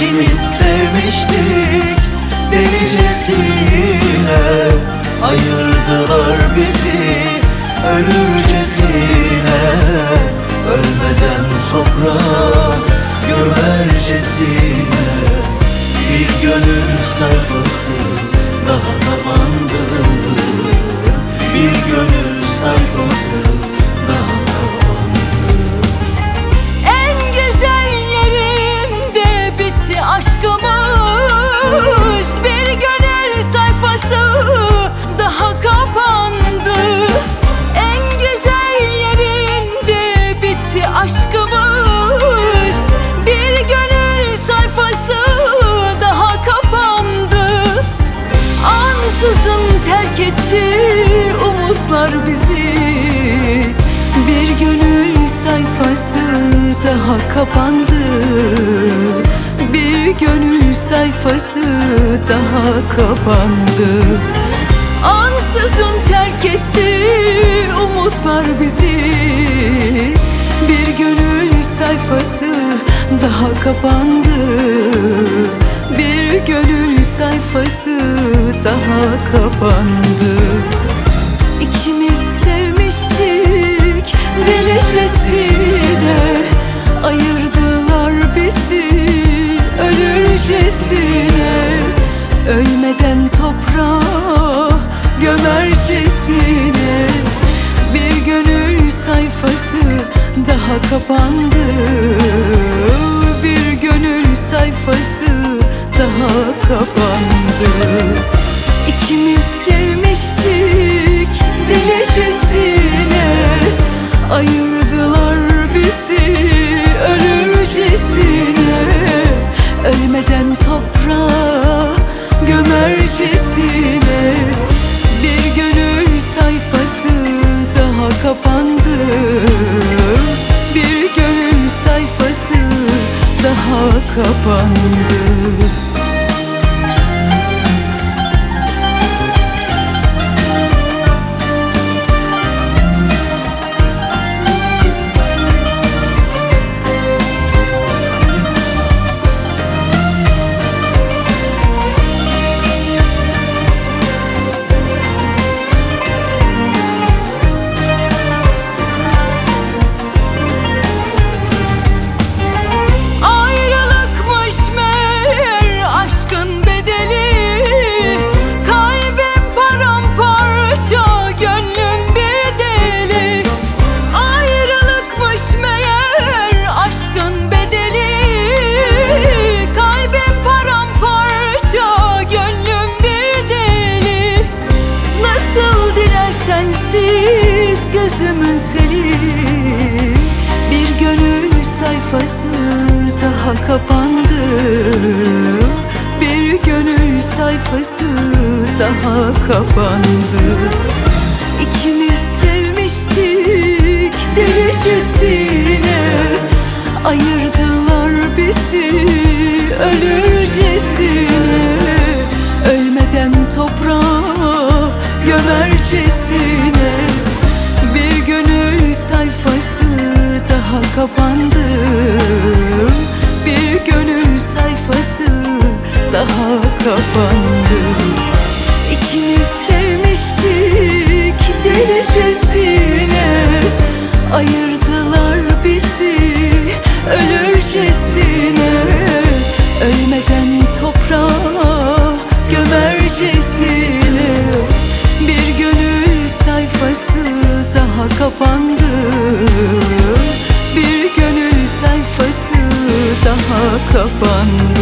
İkimiz sevmiştik delicesine, ayırdılar bizi ölürcesine. Ölmeden toprağa gömercesine, bir gönül sayfası daha kapandı. Bir gönül sayfası daha kapandı. En güzel yerinde bitti aşkımız, bir gönül sayfası daha kapandı. En güzel yerinde bitti aşkımız, bir gönül sayfası daha kapandı. Ansızın terk etti umutlar bizi, bir gönül sayfası daha kapandı. Bir gönül sayfası daha kapandı. Ansızın terk etti umutlar bizi, bir gönül sayfası daha kapandı. Bir gönül sayfası daha kapandı. İkimiz sevmiştik delicesine, ayırdılar bizi ölürcesine. Ölmeden toprağa gömercesine, bir gönül sayfası daha kapandı. Bir gönül sayfası daha kapandı. İkimiz sevmiştik delicesine, ayırdılar bizi ölürcesine. Ölmeden toprağa gömercesine, bir gönül sayfası daha kapandı. Bir gönül sayfası daha kapandı. Sensiz gözümün seli, bir gönül sayfası daha kapandı. Bir gönül sayfası daha kapandı. İkimiz sevmiştik delicesine, ayırdılar bizi ölürcesine. Ölmeden toprağa gömercesine, bir gönül sayfası daha kapandı. Bir gönül sayfası daha kapandı. İkimiz sevmiştik delicesine, ayırdılar bizi ölürcesine. Ölmeden toprağa gömercesine, bir gönül sayfası daha kapandı. Bir gönül sayfası daha kapandı.